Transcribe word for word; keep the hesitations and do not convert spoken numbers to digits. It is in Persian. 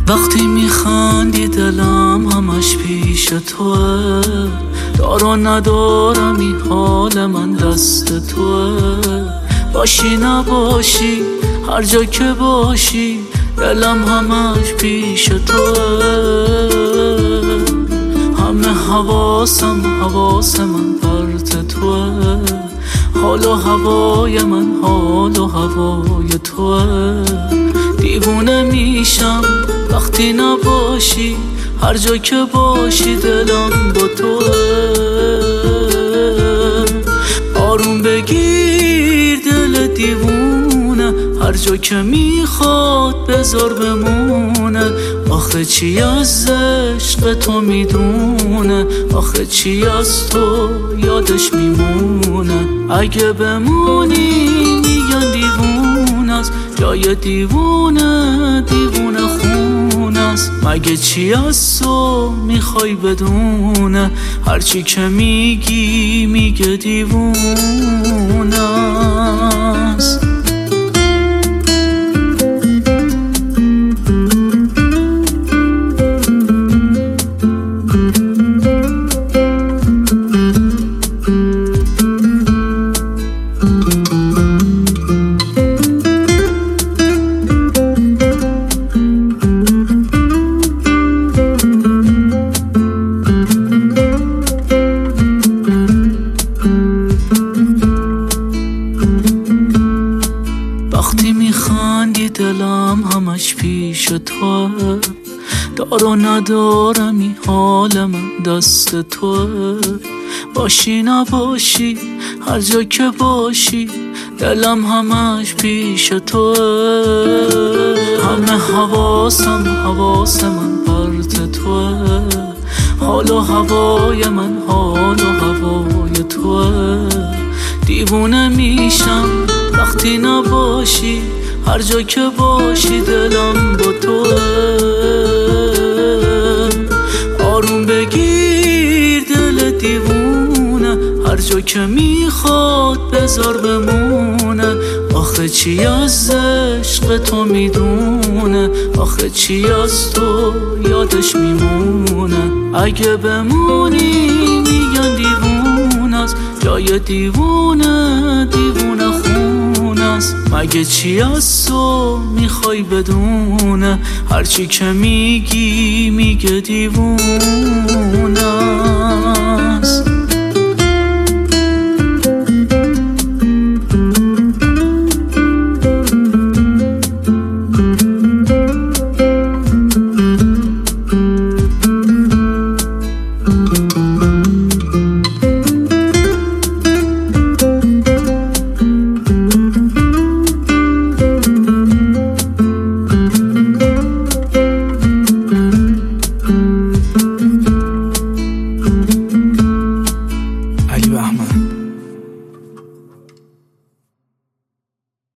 وقتی میخندی دلم همش پیش توه، دارا ندارم این حال من دست توه. باشی نباشی هر جا که باشی دلم همش پیش توه. همه حواسم حواس من پرت توه، حال و هوای من حال و هوای توه. دیوونه میشم وقتی نباشی، هر جا که باشی دلم با توه. آروم بگیر دل دیوونه، هر جا که میخواد بذار بمونه. آخه چی از عشق تو میدونه، آخه چی از تو یادش میمونه. اگه بمونی میگن دیوونه است، جای دیوونه دیوونه خونه است. مگه چی از تو میخوای بدونه، هرچی که میگی میگه دیوونه است. وقتی میخندی دلم همش پیش توه، دارو ندارم این حال من دست توه. باشی نباشی هر جا که باشی دلم همش پیش توه. همه حواسم حواس من پرت توه، حال و هوای من حال و هوای توه. دیوونه میشم وقتی نباشی، هر جا که باشی دلم با توه. آروم بگیر دل دیوونه، هر جا که میخواد بذار بمونه. آخه چی از عشق تو میدونه، آخه چی از تو یادش میمونه. اگه بمونی میگن دیوونه است، جای دیوونه دیوونه خونه است. مگه چی از تو میخوای بدونه، هرچی که میگی میگه دیوونه است.